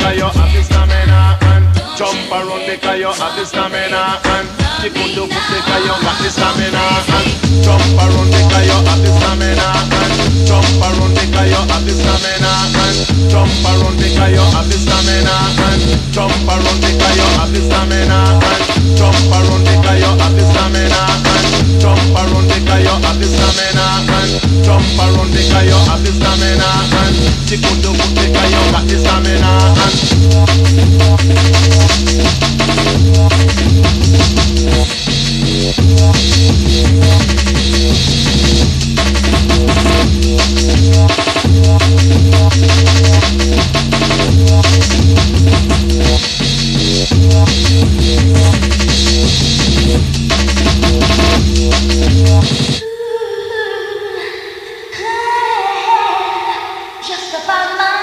because you have the stamina. And jump around because you have the stamina. And kick on the foot because you got the stamina. And jump around because you have the stamina. And jump around because you have the stamina. And jump around because you have the stamina. And jump around because you have the stamina. And jump around because you have the stamina. And jump around because you have the stamina. And jump around because you have the stamina. And kick on the foot because you got the stamina. Just about my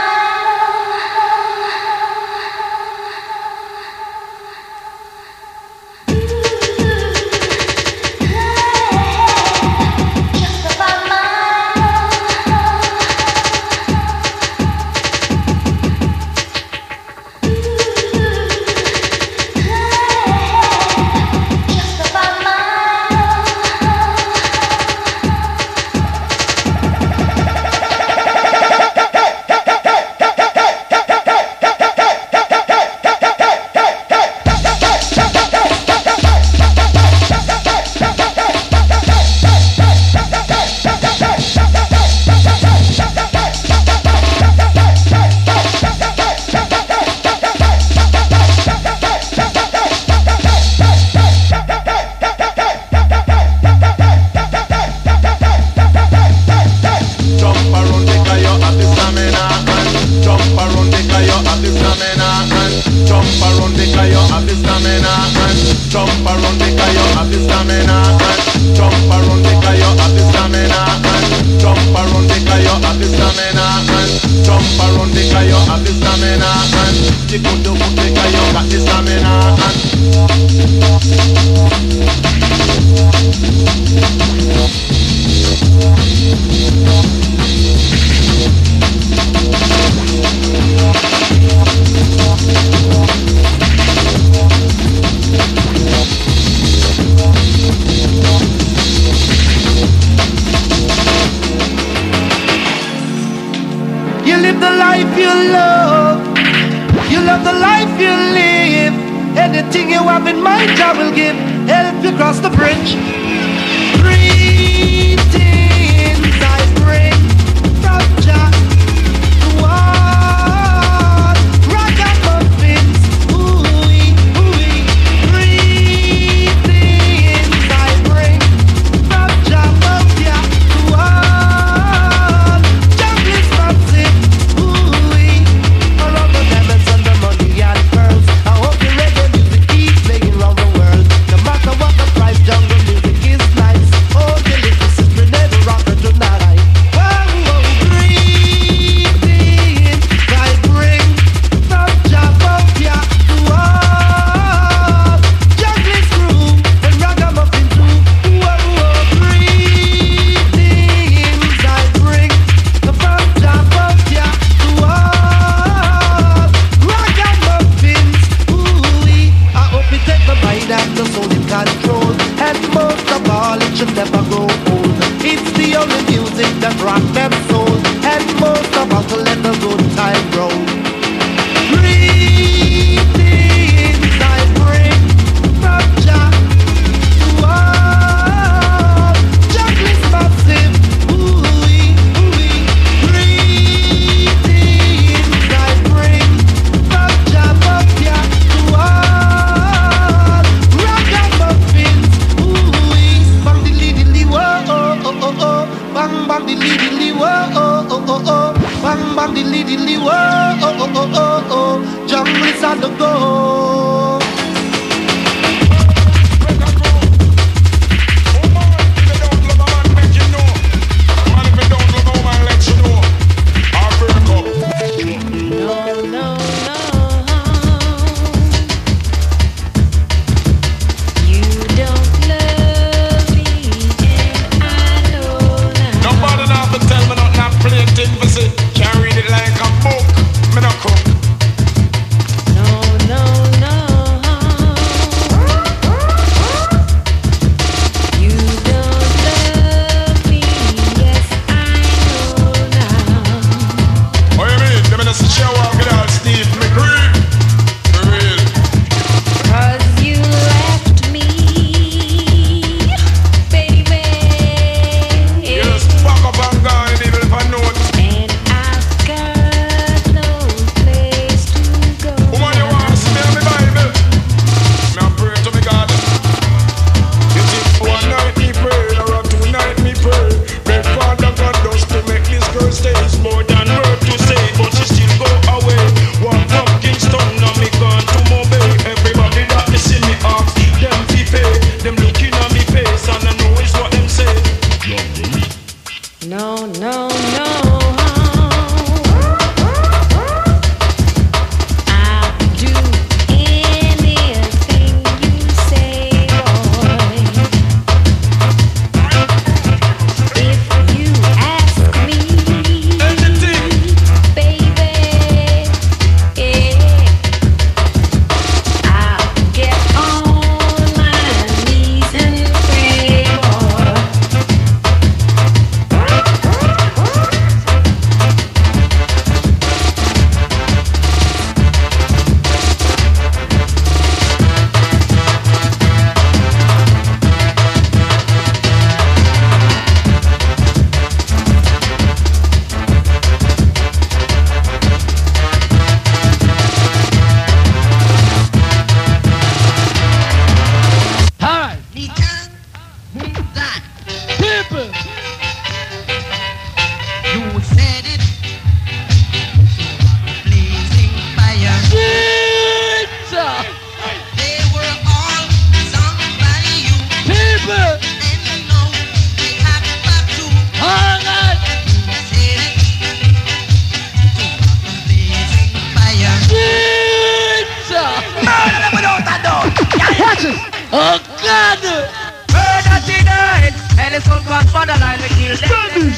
Oh God! Murder tonight, and it's all gone for the line. We kill them.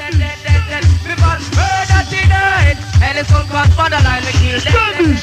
Murder tonight, and it's all gone for the line. We kill them.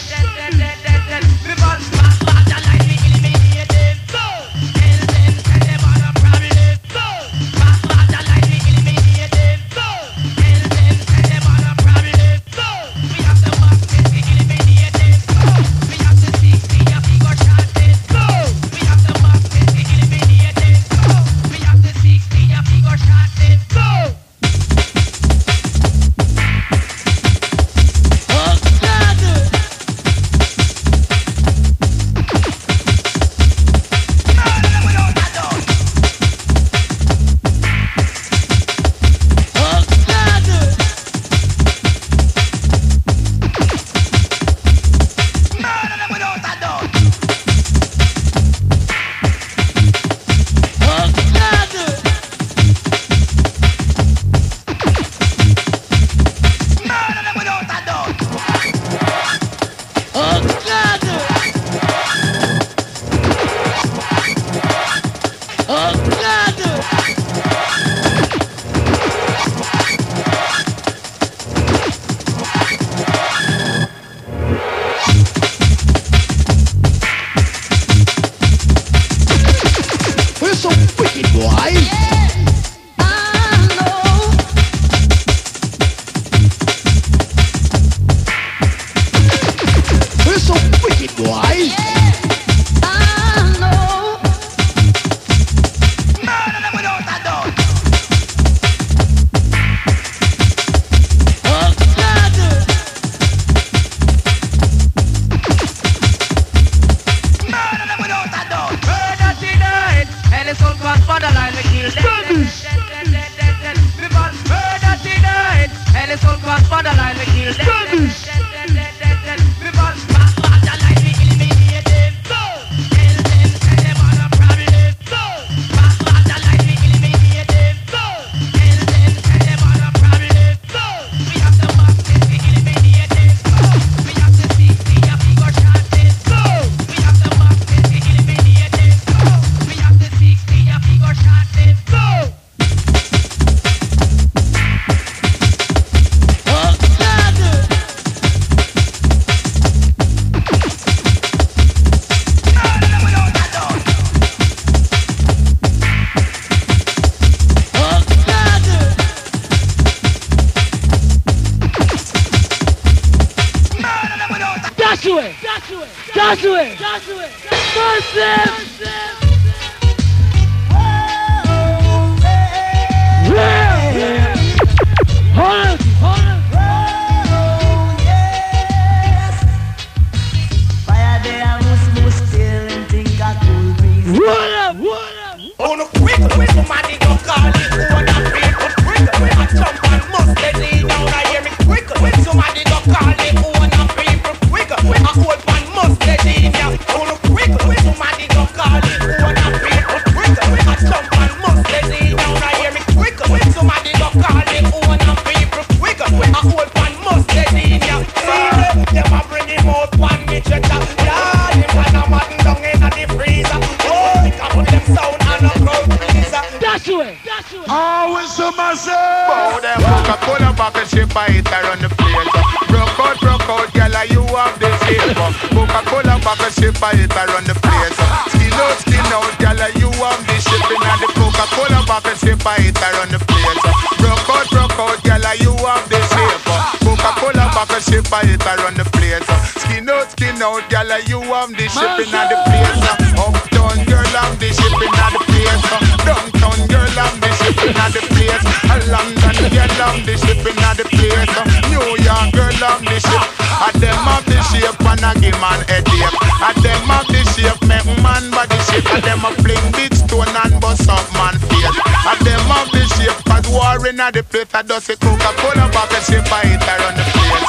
The place I does it Coca-Cola bottle shape I hit around the place.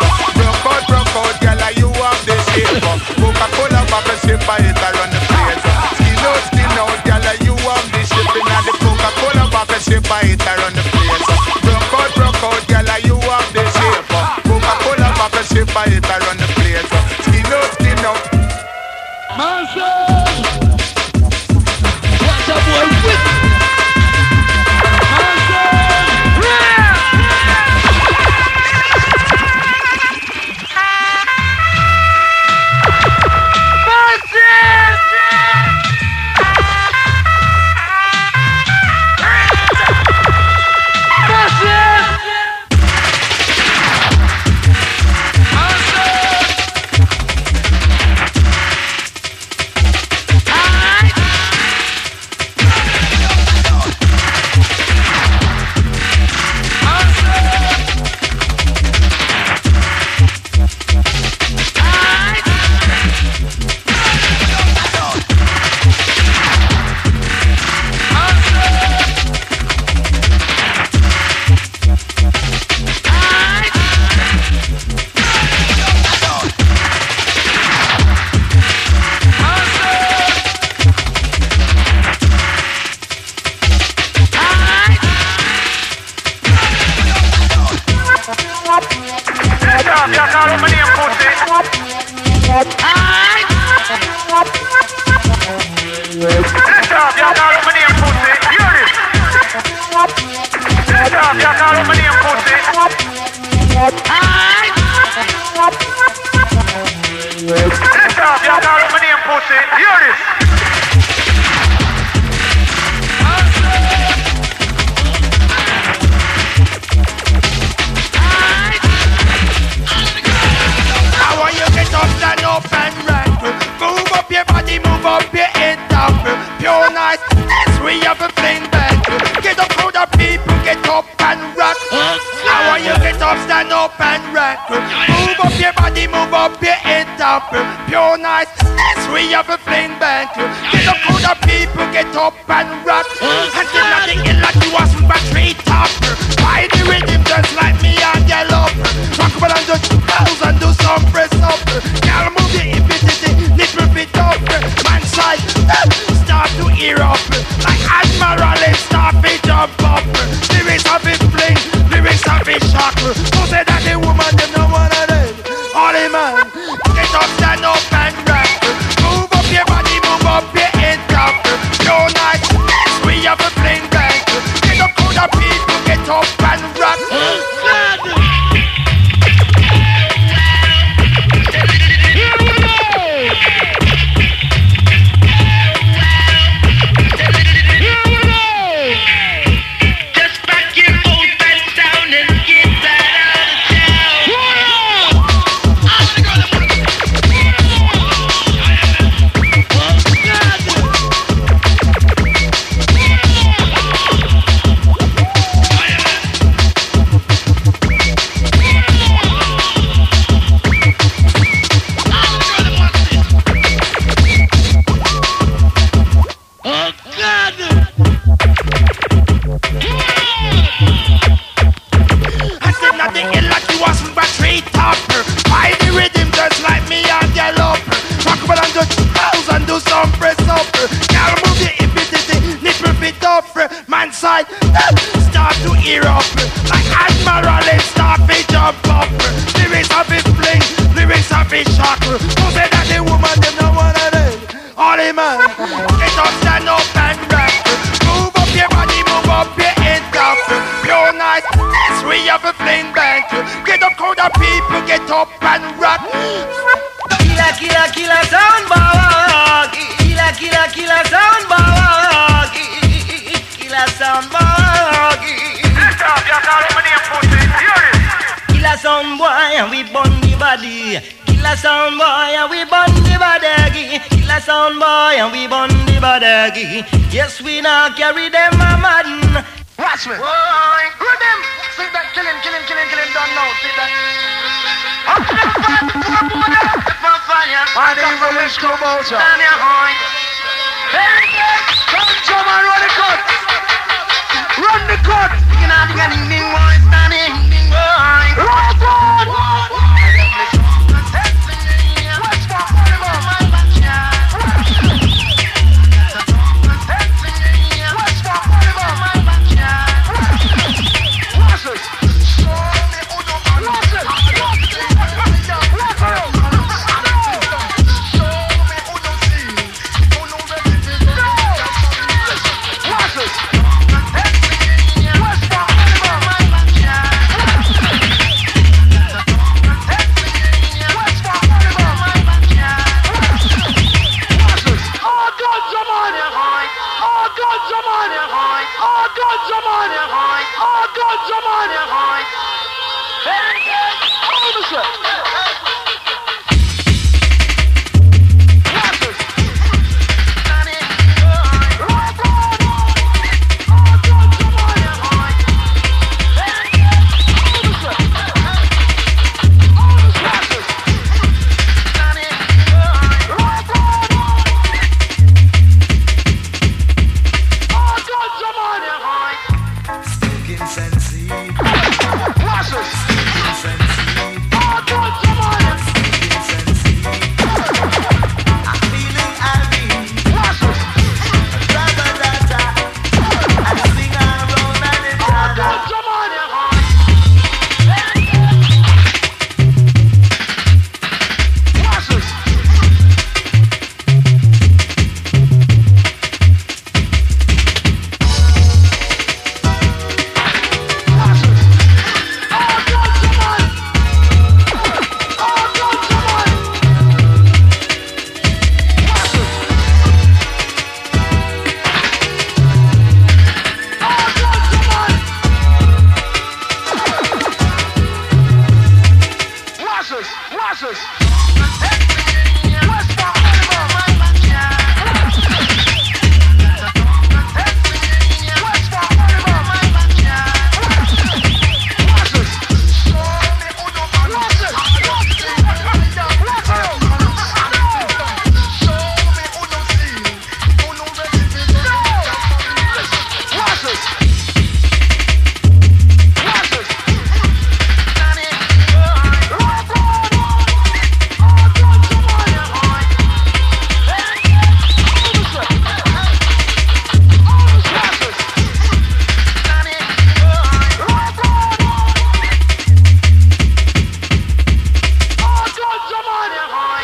Broke out, girl, you have the shape. Coca-Cola bottle shape I hit around the place. Skin out, girl, you have the shape. Inna the Coca-Cola bottle shape I hit around the place. Broke out, girl, you have the shape. Coca-Cola bottle shape I hit around the place. Skin out. Master! up, y'all got my name pussy. Hear this. I want you get up, stand up and rock. Move up your body, move up your head up. Pure nice, yes, we have a fling back. Get up, crowd of people, get up and rock. I want you get up, stand up and rock. Move up your body, move up your head up. Pure nice, yes, we have a fling back. Get up, crowd of people, get up and rock. Until nothing in like you was my tree top. Why the rhythm just like me and your love? Rock about and do house and do some press up. Girl, move the infinity, little bit up. Man side, start to ear up. Like Admiral, start to jump up. Lyrics have it fling, lyrics have it shock. Who say that the woman, them no one of them? All the man, get up, stand up and rock. Move up your body, move up your head up. Your night, yes, we have a fling back. Get up, crowd of people, get up and rock. Side, start to ear up. Like Admiral, start to jump up. Lyrics have it fling, lyrics have it shock. Who say that the woman, them no one of them? All the man, get up, stand up and rock. Move up your body, move up your head up. Pure night, yes, we have a fling bank. Get up, crowd of people, get up and rock. Killer, killer, killer sound bar. Killer, killer, killer sound bar. Killer sound boy. Killer sound boy and we burn the body. Killer sound boy and we burn the body. Killer sound boy and we burn the body. Yes, we now carry them a madden. Watch me. Boy, who them? See that killing, don't know. See that. Up to the fire. Why do you really screw about you? Stand your horn. Very good. Come on, run the cut. Run the cut. You know the evening boy, standing boy. Run on.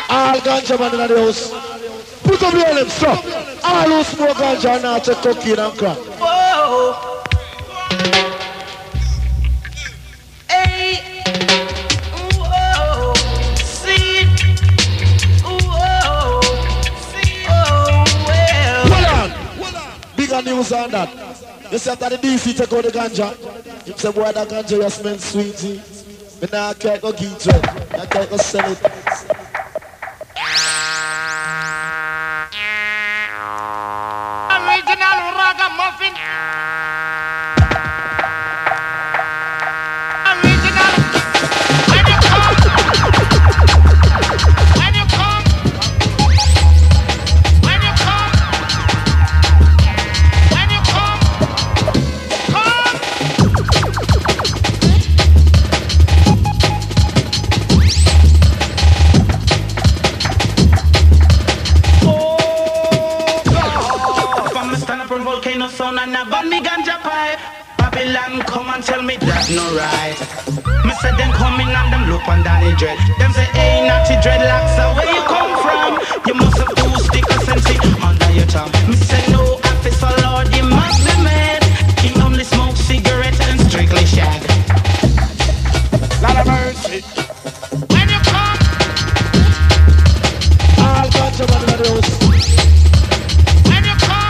All ganja man in the house. Put up your lips, stop. All who smoke ganja now take cocaine and crack. Whoa. Hey. Whoa. See. Whoa. See. Oh, well. Hold on. Bigger news on that. You see after the DC take out the ganja. You say, boy, that ganja you smell sweetie. But now I can't go get it. I can't go sell it. Original ragamuffin. Original. When you come, when you come, when you come, when you come, come. From a stand up on volcano sound and a ban me ganja pie. Babylon come and tell me that no right. Me say them coming and them look on Danny Dread. Them say hey natty dreadlocks, so where you come from? You must have two stickers sensi under your tongue. Me say no officer Lord, you must be mad. He only smoke cigarette and strictly shag. Lot of mercy. When you come, All ganja man in the house. when you come,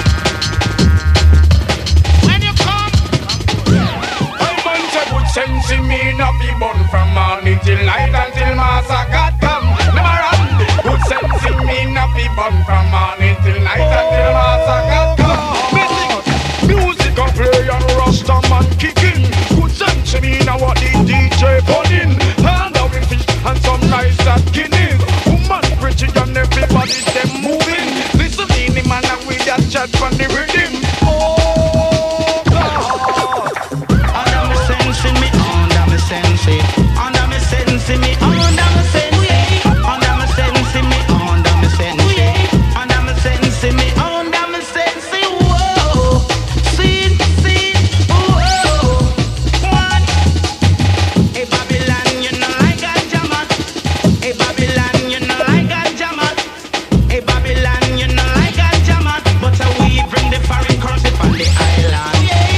when you come, I man say good sense in me not be born from morning till night until Master God come. Never run. Good sense in me not be born from morning till night until Master God come. Music a play and Rasta man kicking. Good sense in me now what the DJ pulling. And now we fish and some nice at Guinness. Woman preaching and everybody them moving. Listen in the man and we that chat from the rhythm. Oh God. Under me sense in me, under me sense it. Under me sense in me, under me sense it. Under me sense in me, under me sense it. Under me sense in me, under me sense it. Whoa, see, whoa, one. Hey Babylon, you know like ganja man. Hey Babylon, you know like ganja man. Hey Babylon, you know like ganja man. But we bring the foreign currency from the island.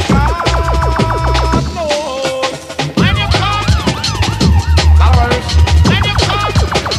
when you come, Flowers. when you come,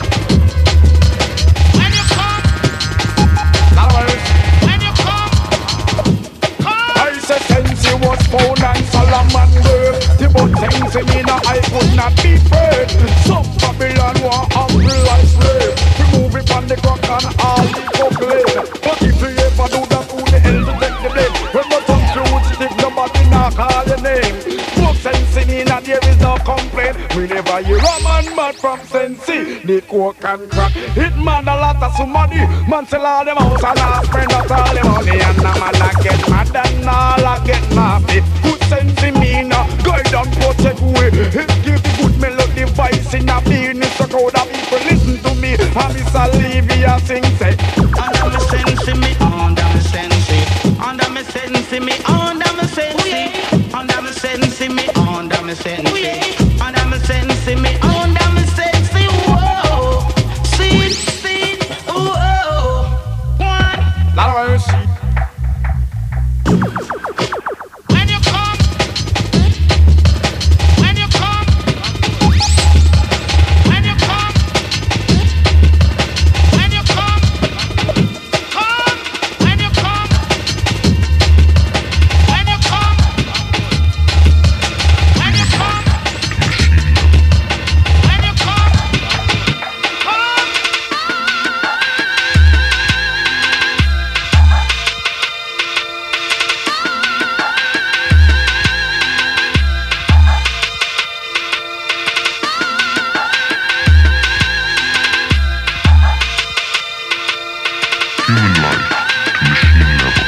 when you come, Flowers. when you come, come. I said Tensi was born and Solomon birth. The but Tensi me now I could not be afraid. Some Babylon want humble like slave. Remove it from the crack and all the proclaim. But if you ever do that, who the hell to take the blame? When the tongue shoot stick, nobody now call your name. Smoke Sensi me now there is no complaint. We never hear a man mad from Sensi. The coke and crack. It man a lot of some money. Man sell all them house and all spend out all the money. And a man a get mad and all a get nappy. Good sense in me now, guide and protect way. It give the good melody voice in a business. So crowd of people listen to me. And Miss Olivia sing say. Under me sense in me, under me sense it. Under me sense in me, under me sense it. Under me sense in me, under me sense it. Under me sense in me, under me sense it. Whoa, see, whoa, one. Lot of mercy. When you come, when you come, when you come, when you come, come, when you come, when you come, when you come, when you come, come. Human life to machine level.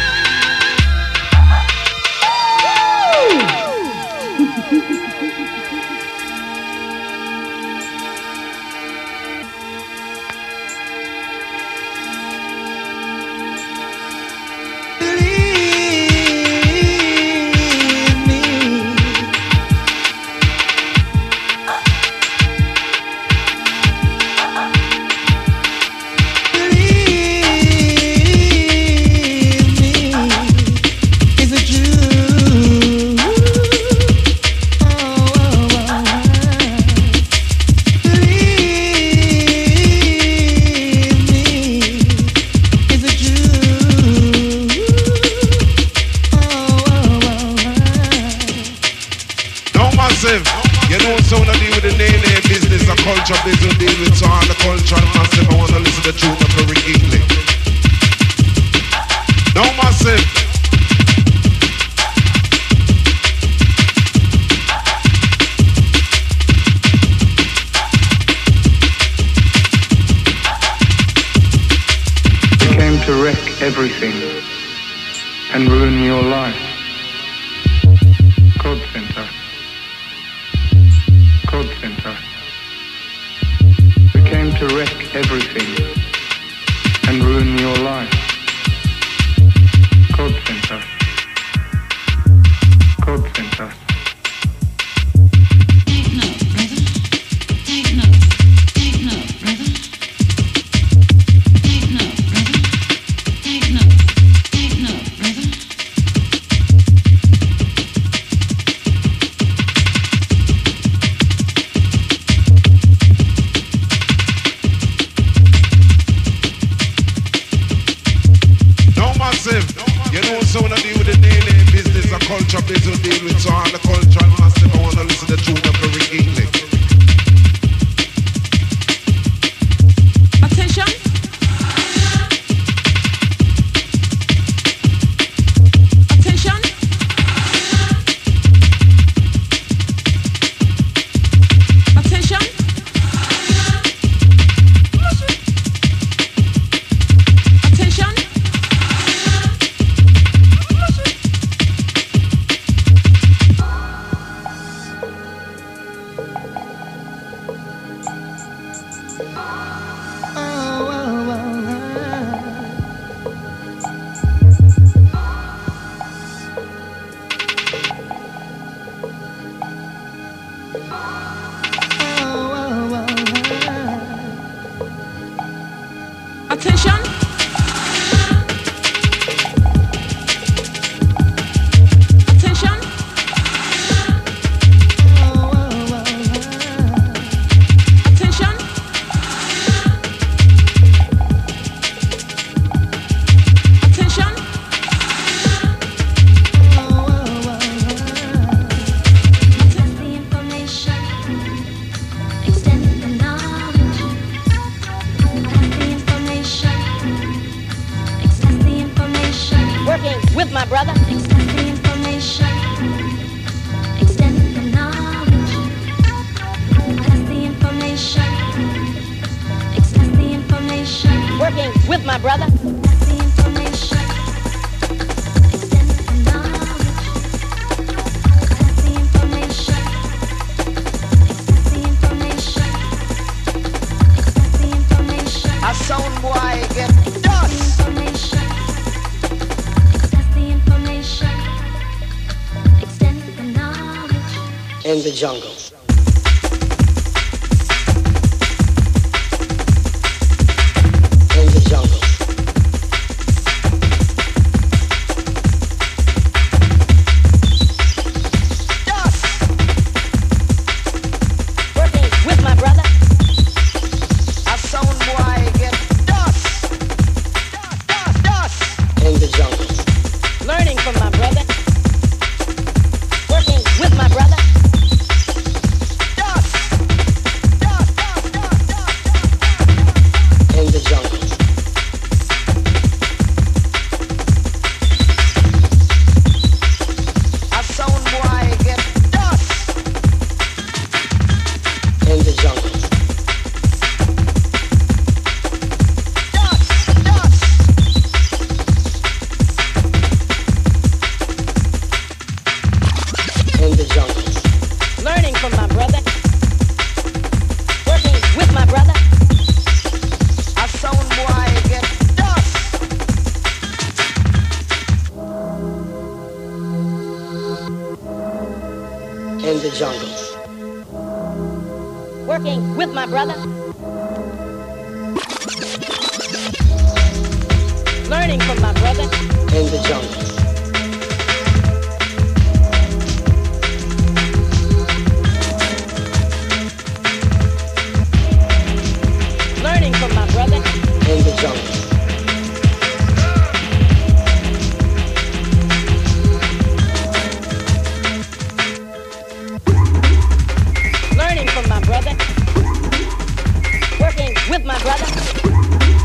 listen to tune of Rick English. No massive. To wreck everything and ruin your life. God sent us. God sent us. We came to wreck everything and ruin your life. God sent us. God sent us. Take note, brother. Take note. Take note, brother. Take note, brother. Take note. Take note, brother. No massive. You know someone deal with the daily business, a culture business deal with, so all the cultural massive. I want to listen to the tune of Rick English. Attention. Attention. Attention. Attention. Attention. Attention. Attention. Attention. Extend the information, extend the knowledge. Extend the information, extend the information. Working with my brother. Extend the information, extend the knowledge. Extend the information, extend the information. Working with my brother. Extend the information, extend the knowledge. Extend the information, extend the information. Extend the information. A sound boy get Extend the dust. information. Extend the information. Extend the knowledge. In the jungle. In the jungle. Dust. Working with my brother. A sound boy get dust. Dust, dust, dust. In the jungle. Learning from my brother. Working with my brother. Dust. Dust, dust, dust, dust. In the jungle. A sound boy get dust. In the jungle. Dust, dust. In the jungle. Learning from my brother. Working with my brother. A sound boy get dust. In the jungle. Working with my brother. Learning from my brother. In the jungle. Learning from my brother. In the jungle. Learning from my brother. Working with my brother.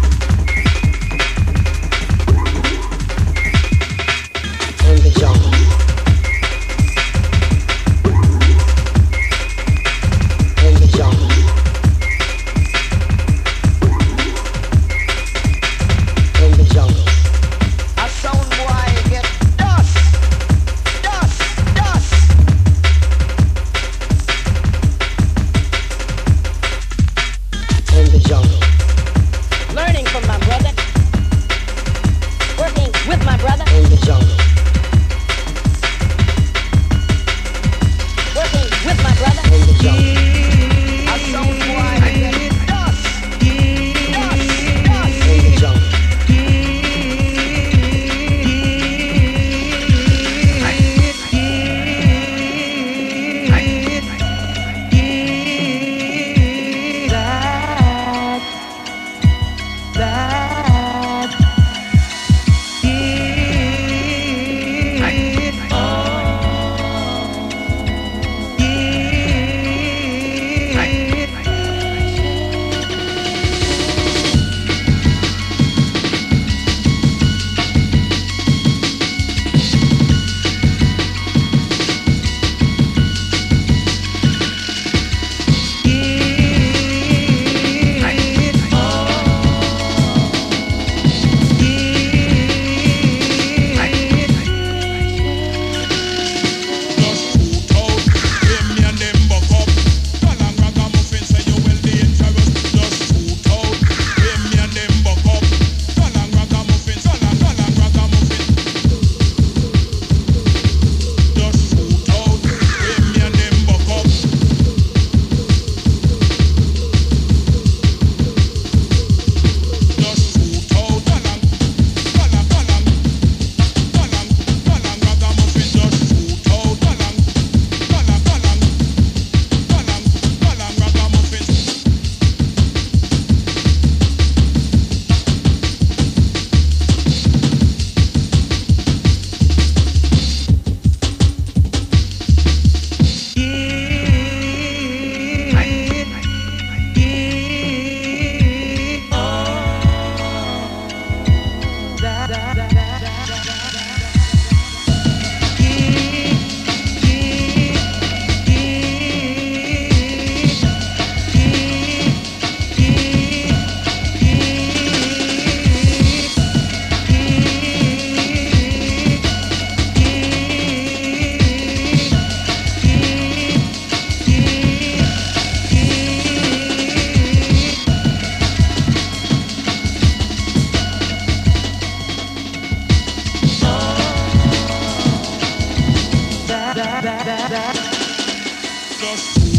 Yes.